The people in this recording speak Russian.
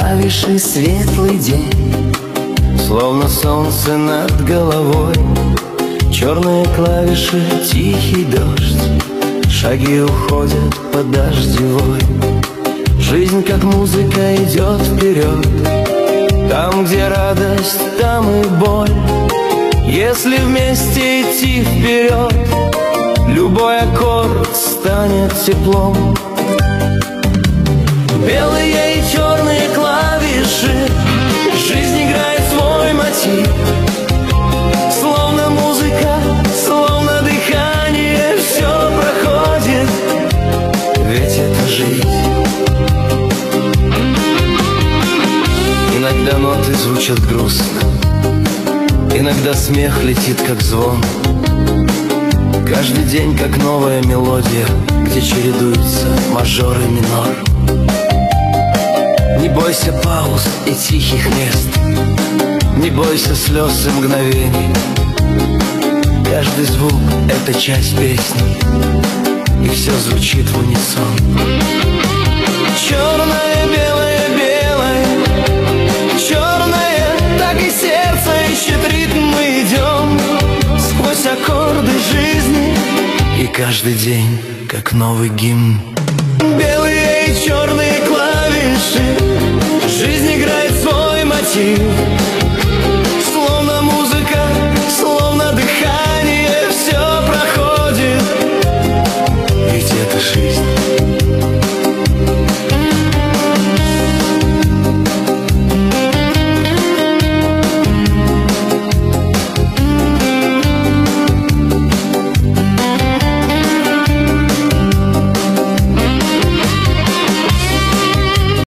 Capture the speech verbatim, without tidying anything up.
клавиши светлый день, словно солнце над головой. Черные клавиши, тихий дождь, шаги уходят по дождевой. Жизнь как музыка идет вперед, там, где радость, там и боль. Если вместе идти вперед, любой аккорд станет теплом. Белые и черные клавиши, жизнь играет свой мотив. Словно музыка, словно дыхание, все проходит, ведь это жизнь. Иногда ноты звучат грустно, иногда смех летит как звон. Каждый день как новая мелодия, где чередуются мажор и минор. Не бойся пауз и тихих мест, не бойся слез и мгновений. Каждый звук — это часть песни, и все звучит в унисон. Черное, белое, белое, черное, так и сердце ищет ритм. Мы идем сквозь аккорды жизни, и каждый день как новый гимн.